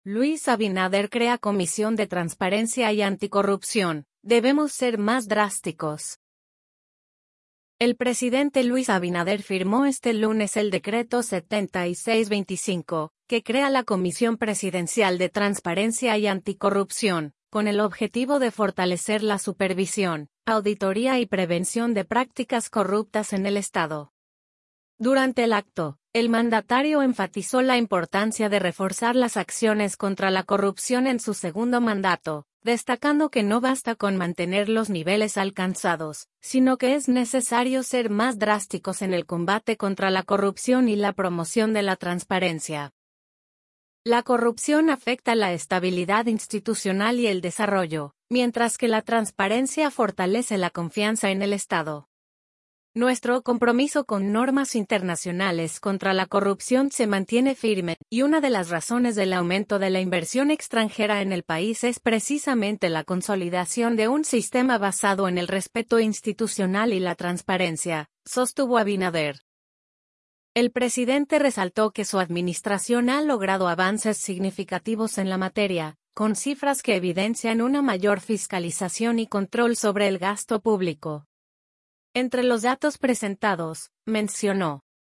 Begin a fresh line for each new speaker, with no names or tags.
Luis Abinader crea Comisión de Transparencia y Anticorrupción. Debemos ser más drásticos. El presidente Luis Abinader firmó este lunes el decreto 7625, que crea la Comisión Presidencial de Transparencia y Anticorrupción, con el objetivo de fortalecer la supervisión, auditoría y prevención de prácticas corruptas en el Estado. Durante el acto, el mandatario enfatizó la importancia de reforzar las acciones contra la corrupción en su segundo mandato, destacando que no basta con mantener los niveles alcanzados, sino que es necesario ser más drásticos en el combate contra la corrupción y la promoción de la transparencia. La corrupción afecta la estabilidad institucional y el desarrollo, mientras que la transparencia fortalece la confianza en el Estado. Nuestro compromiso con normas internacionales contra la corrupción se mantiene firme, y una de las razones del aumento de la inversión extranjera en el país es precisamente la consolidación de un sistema basado en el respeto institucional y la transparencia, sostuvo Abinader. El presidente resaltó que su administración ha logrado avances significativos en la materia, con cifras que evidencian una mayor fiscalización y control sobre el gasto público. Entre los datos presentados, mencionó,